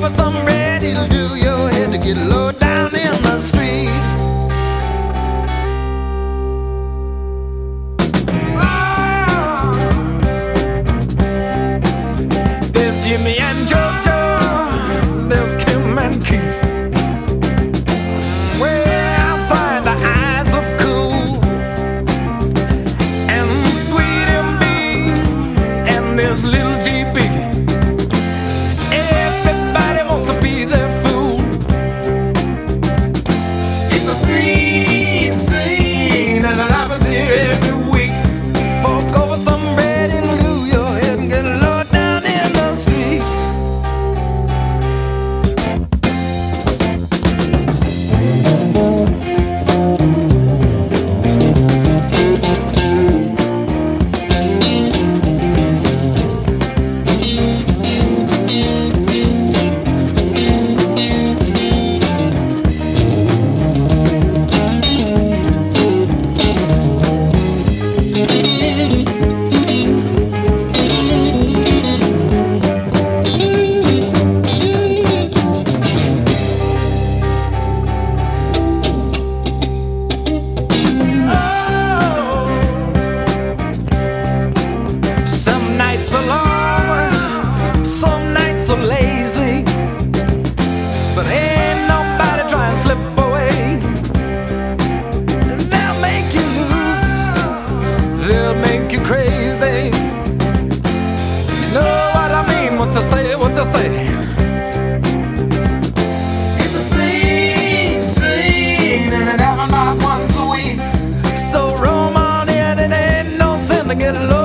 over some bread, it'll do your head to get low down in the street. Oh, there's Jimmy and Jojo, there's Kim and Keith. Way outside the eyes of cool and sweet MB, and there's little GB. Everybody wants to be their fool. It's a free scene, and I love it here every week. Fork over some bread and glue your head and get low down in the street. Some nights are long, some nights are lazy, but ain't nobody trying to slip away. They'll make you loose, they'll make you crazy. You know what I mean? What you say? What you say? It's a clean scene, and it happens not once a week. So roam on in, it ain't no sin to get low